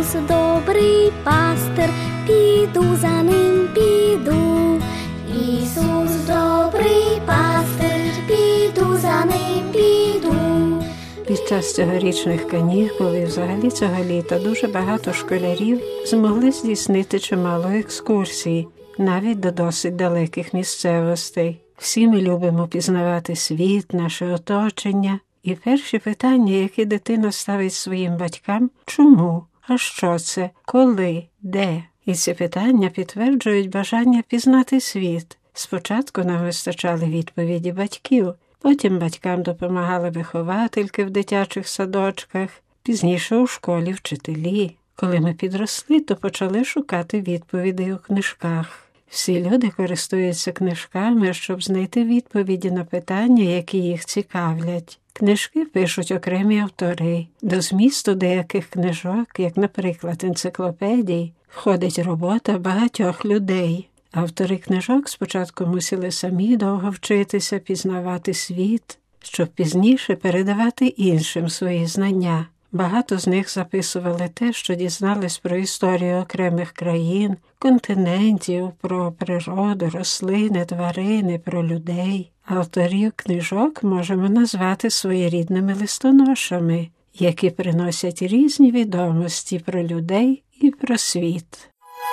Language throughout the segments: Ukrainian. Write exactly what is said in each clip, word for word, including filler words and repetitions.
Ісус добрий пастир, піду за ним, піду. Ісус добрий пастир, піду за ним, піду. Під час цьогорічних канікул і взагалі цього літа дуже багато школярів змогли здійснити чимало екскурсій, навіть до досить далеких місцевостей. Всі ми любимо пізнавати світ, наше оточення. І перші питання, які дитина ставить своїм батькам – чому, а що це, коли, де? І ці питання підтверджують бажання пізнати світ. Спочатку нам вистачали відповіді батьків, потім батькам допомагали виховательки в дитячих садочках, пізніше у школі вчителі. Коли ми підросли, то почали шукати відповідей у книжках. Всі люди користуються книжками, щоб знайти відповіді на питання, які їх цікавлять. Книжки пишуть окремі автори. До змісту деяких книжок, як, наприклад, енциклопедій, входить робота багатьох людей. Автори книжок спочатку мусили самі довго вчитися пізнавати світ, щоб пізніше передавати іншим свої знання. Багато з них записували те, що дізнались про історію окремих країн, континентів, про природу, рослини, тварини, про людей. Авторів книжок можемо назвати своєрідними листоношами, які приносять різні відомості про людей і про світ.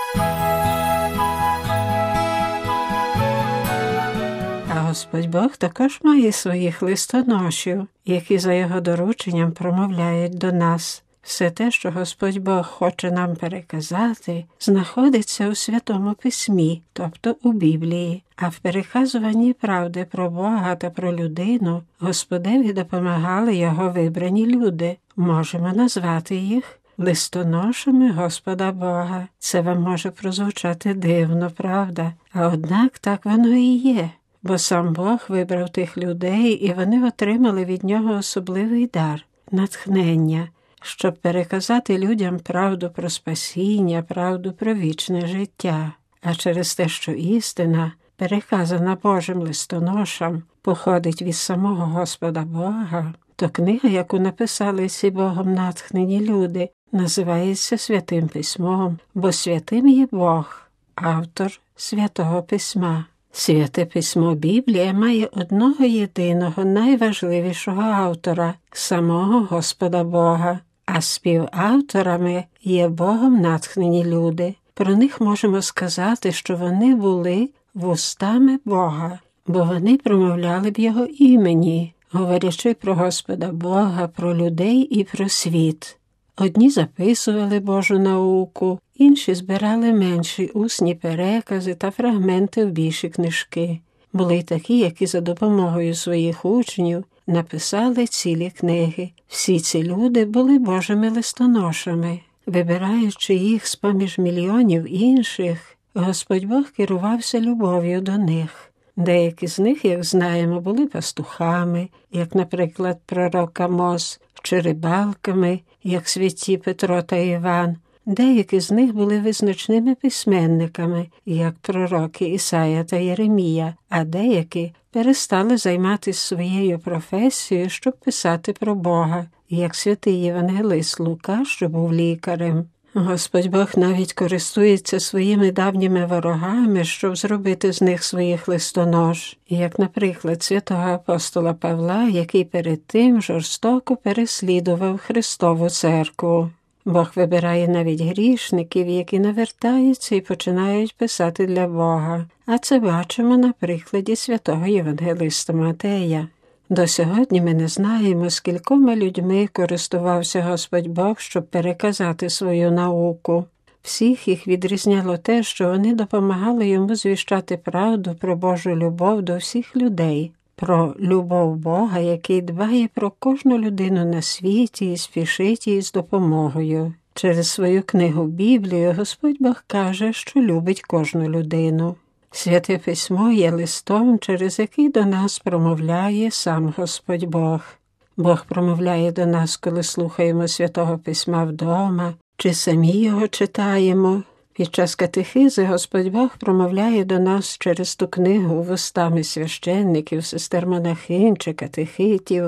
А Господь Бог також має своїх листоношів, які за його дорученням промовляють до нас. Все те, що Господь Бог хоче нам переказати, знаходиться у Святому Письмі, тобто у Біблії. А в переказуванні правди про Бога та про людину Господеві допомагали його вибрані люди. Можемо назвати їх листоношами Господа Бога. Це вам може прозвучати дивно, правда? А однак так воно і є. Бо сам Бог вибрав тих людей, і вони отримали від нього особливий дар – натхнення, щоб переказати людям правду про спасіння, правду про вічне життя. А через те, що істина, переказана Божим листоношам, походить від самого Господа Бога, то книга, яку написали ці Богом натхнені люди, називається Святим Письмом, бо святим є Бог, автор Святого Письма. Святе Письмо Біблія має одного єдиного найважливішого автора – самого Господа Бога, а співавторами є Богом натхнені люди. Про них можемо сказати, що вони були вустами Бога, бо вони промовляли в Його імені, говорячи про Господа Бога, про людей і про світ. Одні записували Божу науку, інші збирали менші усні перекази та фрагменти в більші книжки. Були й такі, які за допомогою своїх учнів написали цілі книги. Всі ці люди були Божими листоношами. Вибираючи їх з-поміж мільйонів інших, Господь Бог керувався любов'ю до них. Деякі з них, як знаємо, були пастухами, як, наприклад, пророк Амос, чи рибалками, як святі Петро та Іван. Деякі з них були визначними письменниками, як пророки Ісая та Єремія, а деякі перестали займатися своєю професією, щоб писати про Бога, як святий євангелист Лука, що був лікарем. Господь Бог навіть користується своїми давніми ворогами, щоб зробити з них своїх листонож, як, наприклад, святого апостола Павла, який перед тим жорстоко переслідував Христову церкву. Бог вибирає навіть грішників, які навертаються і починають писати для Бога, а це бачимо на прикладі святого євангелиста Матея. До сьогодні ми не знаємо, скількома людьми користувався Господь Бог, щоб переказати свою науку. Всіх їх відрізняло те, що вони допомагали йому звіщати правду про Божу любов до всіх людей, про любов Бога, який дбає про кожну людину на світі і спішить їй з допомогою. Через свою книгу Біблію Господь Бог каже, що любить кожну людину. Святе Письмо є листом, через який до нас промовляє сам Господь Бог. Бог промовляє до нас, коли слухаємо Святого Письма вдома, чи самі його читаємо. Під час катехизи Господь Бог промовляє до нас через ту книгу вустами священників, сестер-монахинь чи катехитів.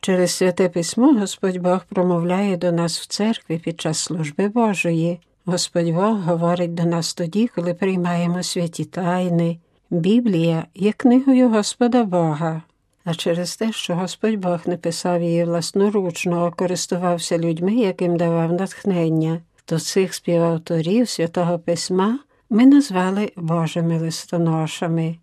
Через Святе Письмо Господь Бог промовляє до нас в церкві під час служби Божої. Господь Бог говорить до нас тоді, коли приймаємо святі тайни. Біблія є книгою Господа Бога. А через те, що Господь Бог не писав її власноручно, а користувався людьми, яким давав натхнення, то цих співавторів Святого Письма ми назвали Божими листоношами.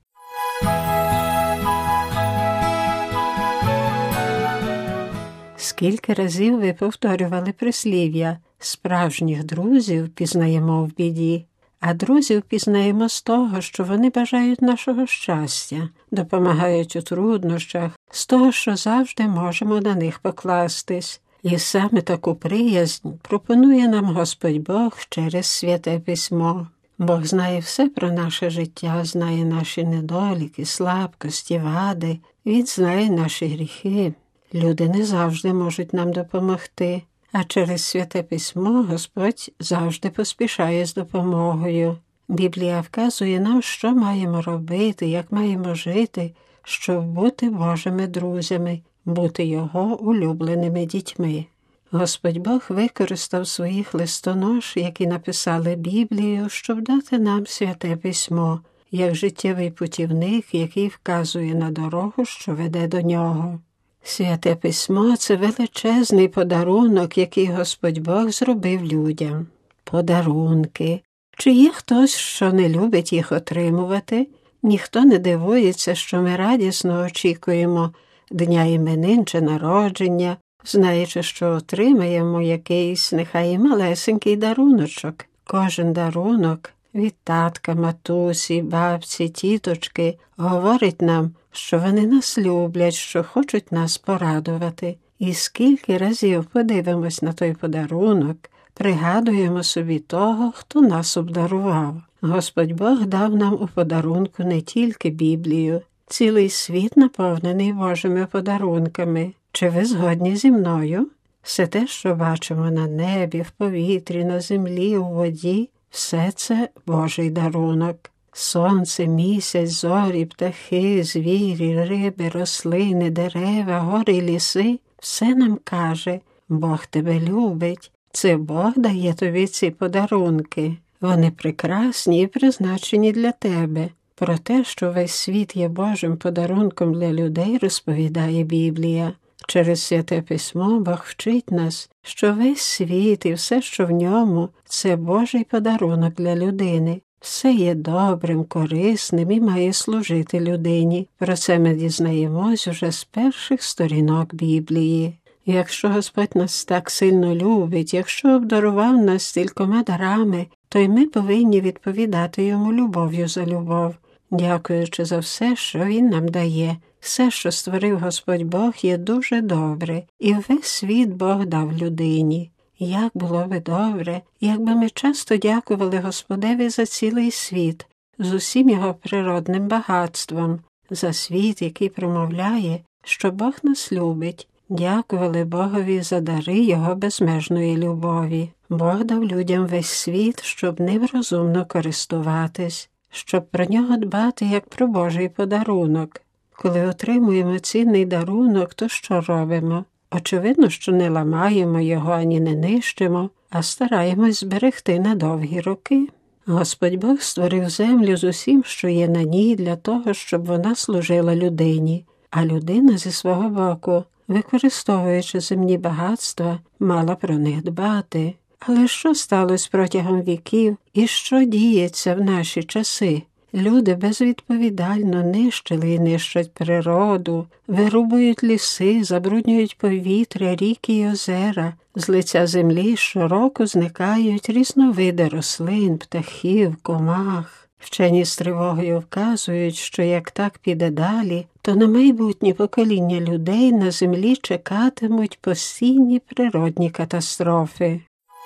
Скільки разів ви повторювали прислів'я «Справжніх друзів пізнаємо в біді», а друзів пізнаємо з того, що вони бажають нашого щастя, допомагають у труднощах, з того, що завжди можемо на них покластись. І саме таку приязнь пропонує нам Господь Бог через Святе Письмо. Бог знає все про наше життя, знає наші недоліки, слабкості, вади. Він знає наші гріхи. Люди не завжди можуть нам допомогти, а через Святе Письмо Господь завжди поспішає з допомогою. Біблія вказує нам, що маємо робити, як маємо жити, щоб бути Божими друзями, бути Його улюбленими дітьми. Господь Бог використав своїх листонош, які написали Біблію, щоб дати нам Святе Письмо, як життєвий путівник, який вказує на дорогу, що веде до нього. Святе Письмо – це величезний подарунок, який Господь Бог зробив людям. Подарунки. Чи є хтось, що не любить їх отримувати? Ніхто не дивується, що ми радісно очікуємо дня іменин чи народження, знаючи, що отримаємо якийсь, нехай і малесенький даруночок. Кожен дарунок від татка, матусі, бабці, тіточки говорить нам, що вони нас люблять, що хочуть нас порадувати. І скільки разів подивимось на той подарунок, пригадуємо собі того, хто нас обдарував. Господь Бог дав нам у подарунку не тільки Біблію. Цілий світ наповнений Божими подарунками. Чи ви згодні зі мною? Все те, що бачимо на небі, в повітрі, на землі, у воді, все це Божий дарунок. Сонце, місяць, зорі, птахи, звірі, риби, рослини, дерева, гори й ліси – все нам каже, Бог тебе любить. Це Бог дає тобі ці подарунки. Вони прекрасні і призначені для тебе. Про те, що весь світ є Божим подарунком для людей, розповідає Біблія. Через Святе Письмо Бог вчить нас, що весь світ і все, що в ньому – це Божий подарунок для людини. Все є добрим, корисним і має служити людині. Про це ми дізнаємось уже з перших сторінок Біблії. Якщо Господь нас так сильно любить, якщо обдарував нас стількома дарами, то й ми повинні відповідати Йому любов'ю за любов, дякуючи за все, що Він нам дає. Все, що створив Господь Бог, є дуже добре, і весь світ Бог дав людині. Як було би добре, якби ми часто дякували Господеві за цілий світ, з усім його природним багатством, за світ, який промовляє, що Бог нас любить, дякували Богові за дари Його безмежної любові. Бог дав людям весь світ, щоб ним розумно користуватись, щоб про нього дбати, як про Божий подарунок. Коли отримуємо цінний дарунок, то що робимо? Очевидно, що не ламаємо його ані не нищимо, а стараємось зберегти на довгі роки. Господь Бог створив землю з усім, що є на ній, для того, щоб вона служила людині, а людина зі свого боку, використовуючи земні багатства, мала про них дбати. Але що сталося протягом віків і що діється в наші часи? Люди безвідповідально нищили і нищать природу, вирубують ліси, забруднюють повітря, ріки й озера. З лиця землі щороку зникають різновиди рослин, птахів, комах. Вчені з тривогою вказують, що як так піде далі, то на майбутнє покоління людей на землі чекатимуть постійні природні катастрофи.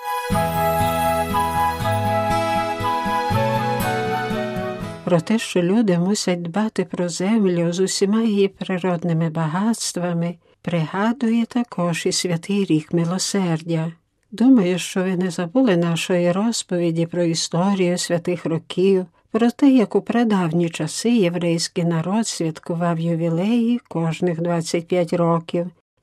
Про те, що люди мусять дбати про землю з усіма її природними багатствами, пригадує також і Святий рік милосердя. Думаю, що ви не забули нашої розповіді про історію святих років, про те, як у прадавні часи єврейський народ святкував ювілеї кожних двадцять п'ять років.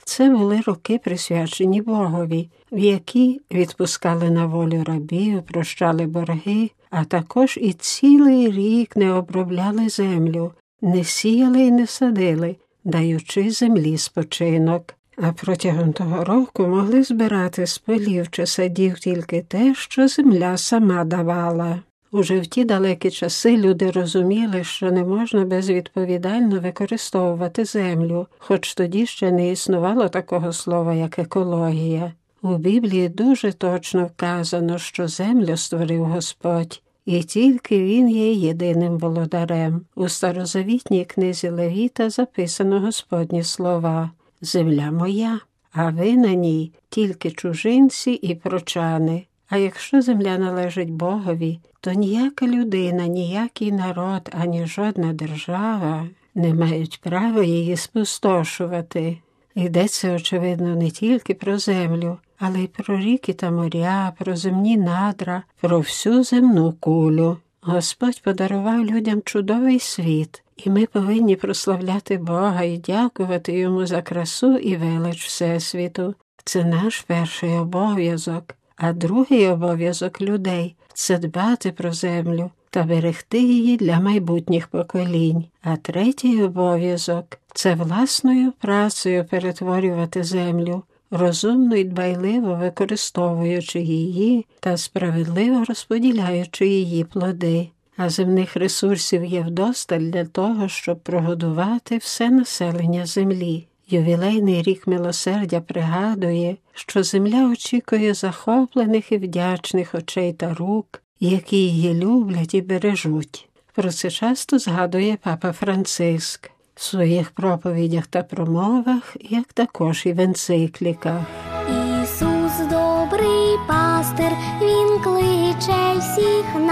Це були роки, присвячені Богові, в які відпускали на волю рабів, прощали борги, а також і цілий рік не обробляли землю, не сіяли і не садили, даючи землі спочинок. А протягом того року могли збирати з полів чи садів тільки те, що земля сама давала. Уже в ті далекі часи люди розуміли, що не можна безвідповідально використовувати землю, хоч тоді ще не існувало такого слова, як екологія. У Біблії дуже точно вказано, що землю створив Господь, і тільки Він є єдиним володарем. У старозавітній книзі Левіта записано Господні слова «Земля моя, а ви на ній тільки чужинці і прочани». А якщо земля належить Богові, то ніяка людина, ніякий народ, ані жодна держава не мають права її спустошувати. Йдеться, очевидно, не тільки про землю, але й про ріки та моря, про земні надра, про всю земну кулю. Господь подарував людям чудовий світ, і ми повинні прославляти Бога і дякувати Йому за красу і велич Всесвіту. Це наш перший обов'язок. А другий обов'язок людей – це дбати про землю та берегти її для майбутніх поколінь. А третій обов'язок – це власною працею перетворювати землю, розумно і дбайливо використовуючи її та справедливо розподіляючи її плоди. А земних ресурсів є вдосталь для того, щоб прогодувати все населення землі. Ювілейний рік милосердя пригадує, що земля очікує захоплених і вдячних очей та рук, які її люблять і бережуть. Про це часто згадує папа Франциск в своїх проповідях та промовах, як також і в енцикліках. Ісус добрий пастир, Він кличе всіх нас.